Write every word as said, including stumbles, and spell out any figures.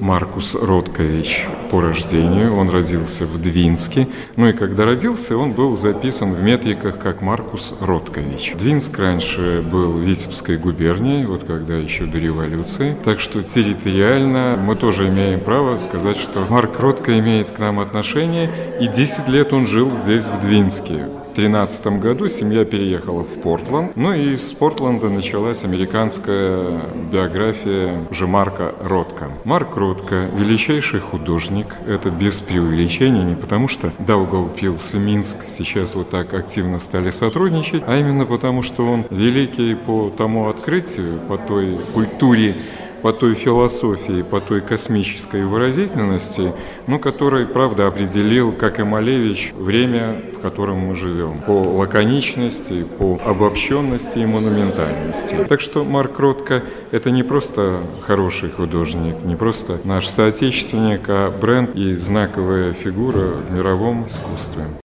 Маркус Роткович по рождению. Он родился в Двинске. Ну и когда родился, он был записан в метриках как Маркус Роткович. Двинск раньше был Витебской губернией, вот когда еще до революции. Так что территориально мы тоже имеем право сказать, что Марк Ротко имеет к нам отношение. И десять лет он жил здесь, в Двинске. В две тысячи тринадцатом году семья переехала в Портленд. Ну и с Портленда началась американская биография уже Марка Ротко. Марк Ротко – величайший художник. Это без преувеличения, не потому что Даугавпилс и Минск сейчас вот так активно стали сотрудничать, а именно потому, что он великий по тому открытию, по той культуре, по той философии, по той космической выразительности, ну, который, правда, определил, как и Малевич, время, в котором мы живем, по лаконичности, по обобщенности и монументальности. Так что Марк Ротко – это не просто хороший художник, не просто наш соотечественник, а бренд и знаковая фигура в мировом искусстве.